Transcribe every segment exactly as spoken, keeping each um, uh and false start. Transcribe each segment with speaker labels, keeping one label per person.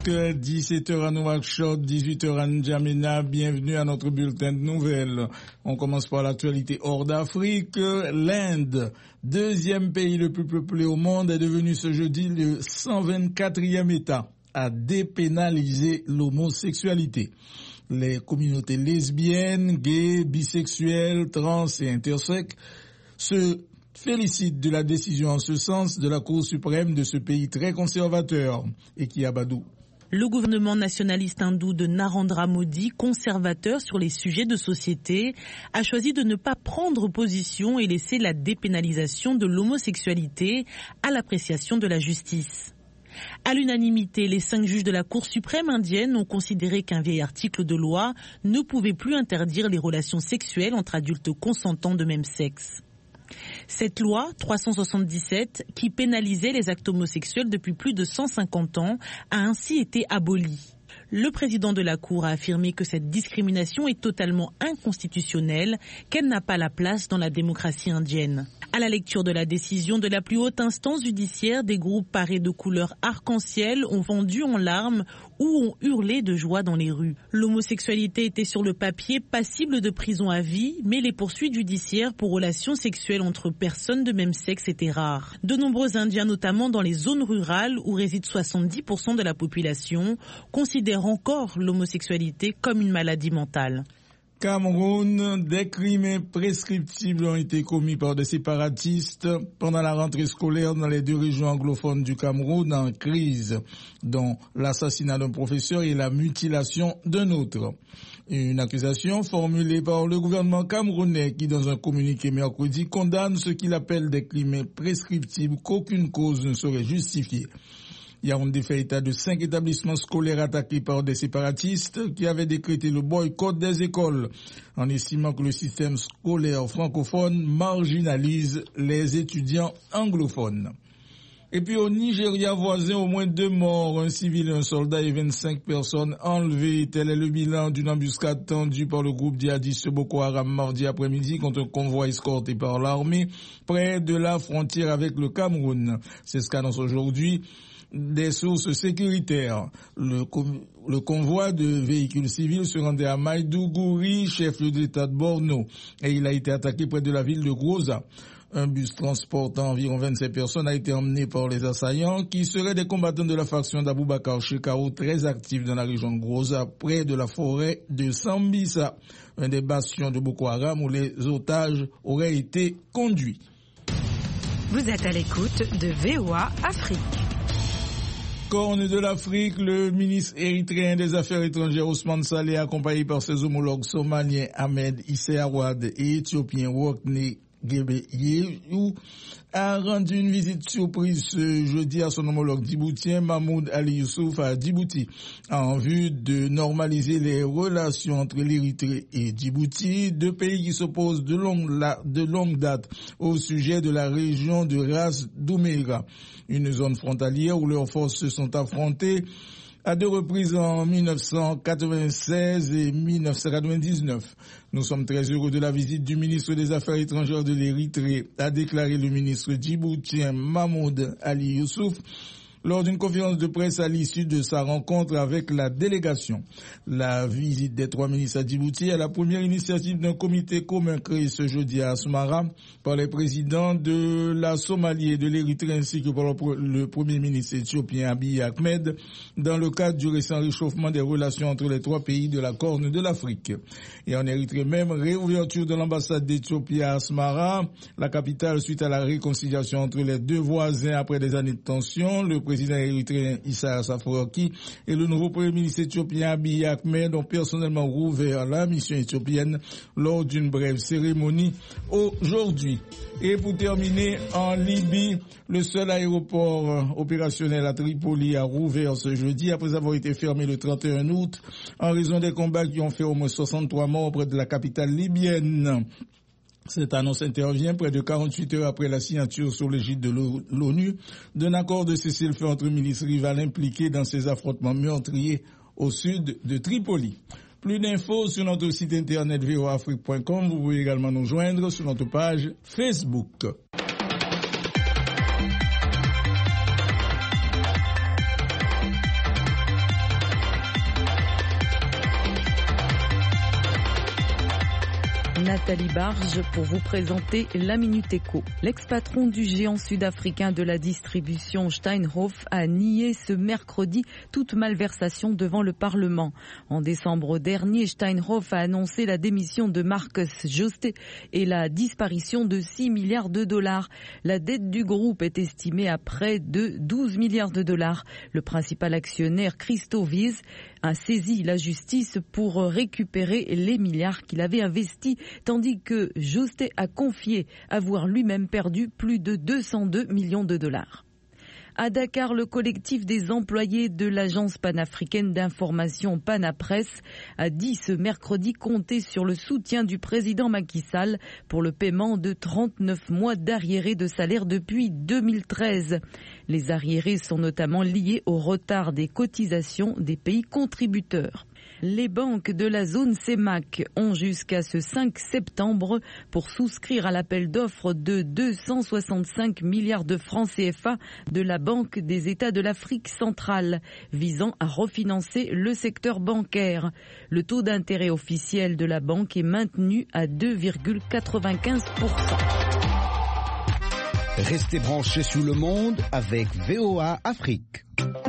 Speaker 1: dix-sept heures à Nouakchott, dix-huit heures à N'Djamena. Bienvenue à notre bulletin de nouvelles. On commence par l'actualité hors d'Afrique. L'Inde, deuxième pays le plus peuplé au monde, est devenu ce jeudi le cent vingt-quatrième État à dépénaliser l'homosexualité. Les communautés lesbiennes, gays, bisexuelles, trans et intersexes se félicite de la décision en ce sens de la Cour suprême de ce pays très conservateur. Et qui Abadou.
Speaker 2: Le gouvernement nationaliste hindou de Narendra Modi, conservateur sur les sujets de société, a choisi de ne pas prendre position et laisser la dépénalisation de l'homosexualité à l'appréciation de la justice. À l'unanimité, les cinq juges de la Cour suprême indienne ont considéré qu'un vieil article de loi ne pouvait plus interdire les relations sexuelles entre adultes consentants de même sexe. Cette loi, trois cent soixante-dix-sept, qui pénalisait les actes homosexuels depuis plus de cent cinquante ans, a ainsi été abolie. Le président de la Cour a affirmé que cette discrimination est totalement inconstitutionnelle, qu'elle n'a pas la place dans la démocratie indienne. À la lecture de la décision de la plus haute instance judiciaire, des groupes parés de couleurs arc-en-ciel ont fondu en larmes ou ont hurlé de joie dans les rues. L'homosexualité était sur le papier passible de prison à vie, mais les poursuites judiciaires pour relations sexuelles entre personnes de même sexe étaient rares. De nombreux Indiens, notamment dans les zones rurales où résident soixante-dix pour cent de la population, considèrent encore l'homosexualité comme une maladie mentale.
Speaker 1: Cameroun, des crimes prescriptibles ont été commis par des séparatistes pendant la rentrée scolaire dans les deux régions anglophones du Cameroun en crise, dont l'assassinat d'un professeur et la mutilation d'un autre. Une accusation formulée par le gouvernement camerounais qui, dans un communiqué mercredi, condamne ce qu'il appelle des crimes prescriptibles qu'aucune cause ne saurait justifier. Yaoundé fait état de cinq établissements scolaires attaqués par des séparatistes qui avaient décrété le boycott des écoles en estimant que le système scolaire francophone marginalise les étudiants anglophones. Et puis au Nigeria voisin, au moins deux morts, un civil et un soldat et vingt-cinq personnes enlevées. Tel est le bilan d'une embuscade tendue par le groupe djihadiste Boko Haram mardi après-midi contre un convoi escorté par l'armée près de la frontière avec le Cameroun. C'est ce qu'annonce aujourd'hui des sources sécuritaires. Le, le convoi de véhicules civils se rendait à Maïdougouri, chef-lieu de l'État de Borno, et il a été attaqué près de la ville de Groza. Un bus transportant environ vingt-sept personnes a été emmené par les assaillants qui seraient des combattants de la faction d'Aboubakar Shekau très actifs dans la région de Groza, près de la forêt de Sambisa, un des bastions de Boko Haram où les otages auraient été conduits.
Speaker 3: Vous êtes à l'écoute de V O A Afrique.
Speaker 1: Corne de l'Afrique, le ministre érythréen des Affaires étrangères Ousmane Saleh, accompagné par ses homologues somaliens Ahmed Issé Awad et éthiopien Wokne Gebeyehu, a rendu une visite surprise ce jeudi à son homologue djiboutien Mahmoud Ali Youssouf à Djibouti en vue de normaliser les relations entre l'Érythrée et Djibouti, deux pays qui s'opposent de longue, de longue date au sujet de la région de Ras Douméra, une zone frontalière où leurs forces se sont affrontées à deux reprises en mille neuf cent quatre-vingt-seize et mille neuf cent quatre-vingt-dix-neuf. Nous sommes très heureux de la visite du ministre des Affaires étrangères de l'Érythrée, a déclaré le ministre djiboutien Mahmoud Ali Youssouf lors d'une conférence de presse à l'issue de sa rencontre avec la délégation. La visite des trois ministres à Djibouti est la première initiative d'un comité commun créé ce jeudi à Asmara par les présidents de la Somalie et de l'Érythrée ainsi que par le premier ministre éthiopien Abiy Ahmed dans le cadre du récent réchauffement des relations entre les trois pays de la Corne de l'Afrique. Et en Érythrée même, réouverture de l'ambassade d'Éthiopie à Asmara, la capitale suite à la réconciliation entre les deux voisins après des années de tension. Le président érythréen Isaias Afwerki et le nouveau premier ministre éthiopien Abiy Ahmed ont personnellement rouvert la mission éthiopienne lors d'une brève cérémonie aujourd'hui. Et pour terminer, en Libye, le seul aéroport opérationnel à Tripoli a rouvert ce jeudi après avoir été fermé le trente et un août en raison des combats qui ont fait au moins soixante-trois morts près de la capitale libyenne. Cette annonce intervient près de quarante-huit heures après la signature sous l'égide de l'ONU d'un accord de cessez-le-feu entre milices rivales impliquées dans ces affrontements meurtriers au sud de Tripoli. Plus d'infos sur notre site internet v o a afrique point com. Vous pouvez également nous joindre sur notre page Facebook.
Speaker 4: Nathalie Barge pour vous présenter la Minute Éco. L'ex-patron du géant sud-africain de la distribution Steinhoff a nié ce mercredi toute malversation devant le Parlement. En décembre dernier, Steinhoff a annoncé la démission de Marcus Jooste et la disparition de six milliards de dollars. La dette du groupe est estimée à près de douze milliards de dollars. Le principal actionnaire Christo Wiese a saisi la justice pour récupérer les milliards qu'il avait investis, tandis que Jooste a confié avoir lui-même perdu plus de deux cent deux millions de dollars. À Dakar, le collectif des employés de l'agence panafricaine d'information Panapresse a dit ce mercredi compter sur le soutien du président Macky Sall pour le paiement de trente-neuf mois d'arriérés de salaire depuis deux mille treize. Les arriérés sont notamment liés au retard des cotisations des pays contributeurs. Les banques de la zone C E M A C ont jusqu'à ce cinq septembre pour souscrire à l'appel d'offres de deux cent soixante-cinq milliards de francs C F A de la Banque des États de l'Afrique centrale, visant à refinancer le secteur bancaire. Le taux d'intérêt officiel de la banque est maintenu à deux virgule quatre-vingt-quinze pour cent.
Speaker 5: Restez branchés sur le monde avec V O A Afrique.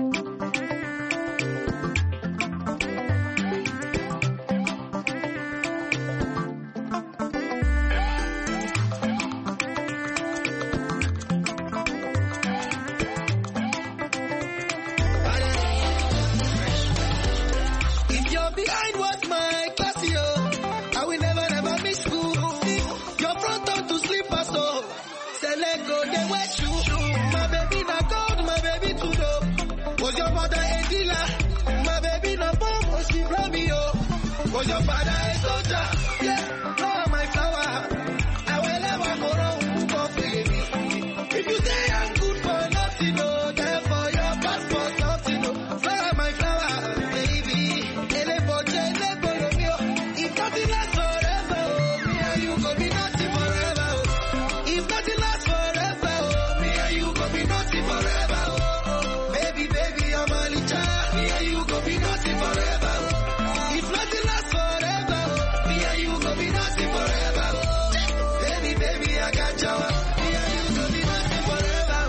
Speaker 6: Was your father a soldier? Yeah, oh my flower. I will never go wrong for baby. If you say I'm good for nothing, no, therefore your passport something, no. Flower, my flower, baby. Ele boche, ele bolo mio. If nothing lasts forever, oh, me and you go be nothing forever, oh. If nothing lasts forever, oh, me and you go be nothing forever, oh, oh. Baby, baby, I'm a licha. Me and you go be nothing forever, oh. If nothing lasts forever, me and you go be nothing forever. Baby, baby, I got you. Me and you go be nothing forever.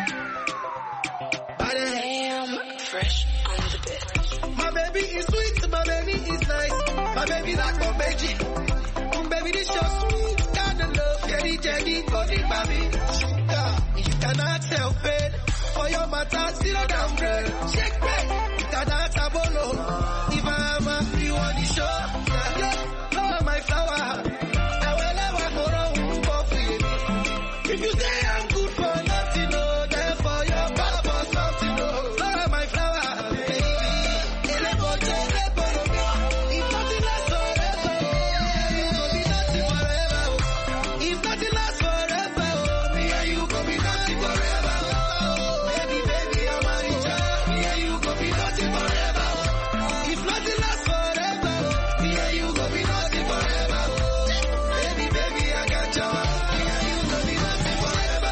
Speaker 6: I am fresh on the bed. My baby is sweet, my baby is nice. My baby like my baby. Baby, this your sweet kind of love. Jelly, jelly, golden baby. Sugar, you cannot help it. For your matter, still down bread. Shake bread, you cannot have a low. If I'm a you on the show, yeah, yeah. Oh, my flower, I will never go wrong for free. If you say I'm good for nothing, no, therefore your passport something, no. Oh, my flower, baby, ele boche, ele bolo mio. If nothing lasts forever, me and you go be nothing forever. If nothing lasts forever, me and you go be nothing forever. Baby, baby, I'm a richer. Me and you go be nothing forever. If nothing lasts forever, me and you go be nothing forever. Baby, baby, I got you. Me and you go be nothing forever.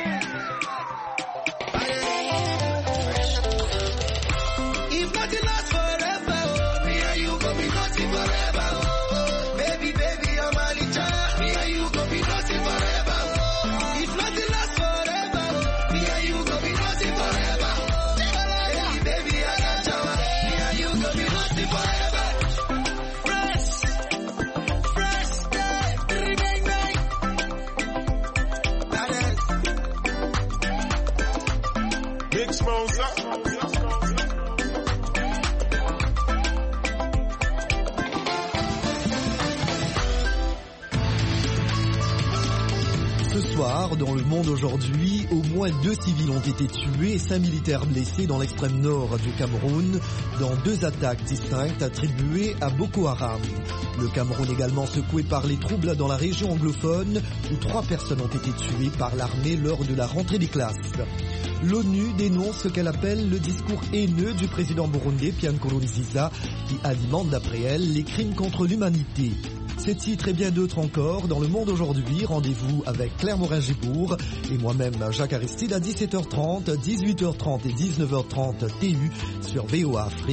Speaker 6: If nothing lasts forever, me and you go be nothing forever. Baby, baby, I'm a licha. Me and you go be nothing forever. If nothing lasts forever, me and you go be nothing forever. Baby, baby, I got you. Me and you go be nothing forever. Fresh, fresh day, remain night. That is
Speaker 7: Big Smosa.
Speaker 8: Ce soir, dans Le Monde aujourd'hui, au moins deux civils ont été tués et cinq militaires blessés dans l'extrême nord du Cameroun, dans deux attaques distinctes attribuées à Boko Haram. Le Cameroun également secoué par les troubles dans la région anglophone, où trois personnes ont été tuées par l'armée lors de la rentrée des classes. L'ONU dénonce ce qu'elle appelle le discours haineux du président burundais Pierre Nkurunziza, qui alimente d'après elle les crimes contre l'humanité. Ces titres et bien d'autres encore dans Le Monde aujourd'hui. Rendez-vous avec Claire Morin-Gibourg et moi-même Jacques Aristide à dix-sept heures trente, dix-huit heures trente et dix-neuf heures trente T U sur V O A Afrique.